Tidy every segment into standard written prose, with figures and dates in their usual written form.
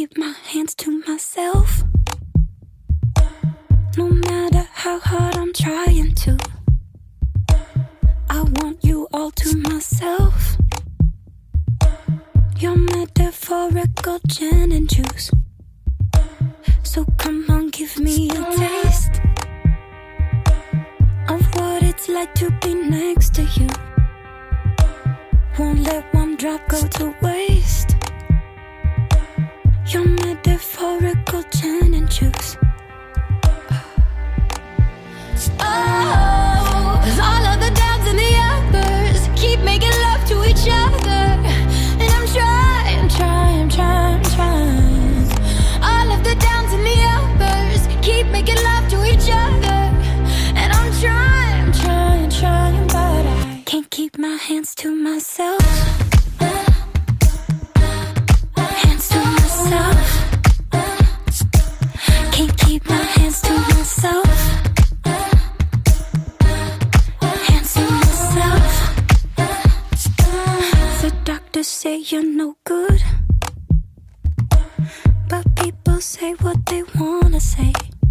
keep my hands to myself. No matter how hard I'm trying to, I want you all to myself. Your metaphorical gin and juice. So come on, give me a taste of what it's like to be next to you. Won't let one drop go to waste. Your metaphorical gin and juice. Oh, 'cause all of the downs and the uppers keep making love to each other. And I'm trying. All of the downs and the uppers keep making love to each other. And I'm trying, but I can't keep my hands to myself. Hands to myself. Can't keep my hands to myself. Hands to myself. The doctors say you're no good, but people say what they wanna say.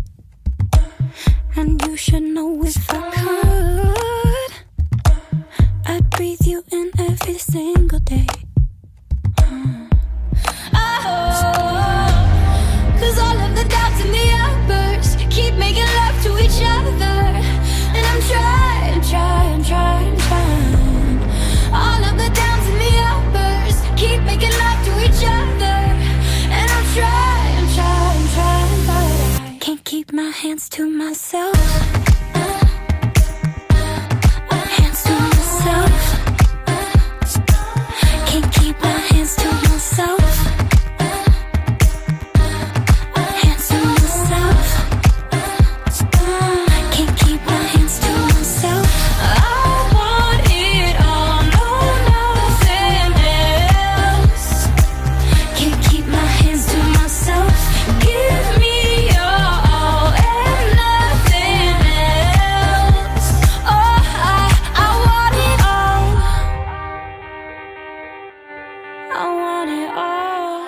And you should know if I could, I'd breathe you in every single day. Oh, 'cause all of the doubts and the uppers keep making love to each other. And I'm trying. All of the downs and the uppers keep making love to each other. And I'm trying, but I can't keep my hands to myself. Hands to myself. Can't keep my hands to myself. Hands to myself. Can't keep my hands to myself. I want it all, no, nothing else. Can't keep my hands to myself. Give me your all and nothing else. Oh, I want it all. I want it all.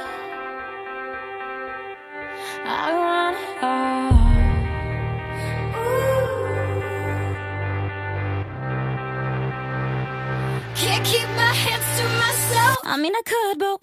I want it all. Can't keep my hands to myself. I mean, I could, but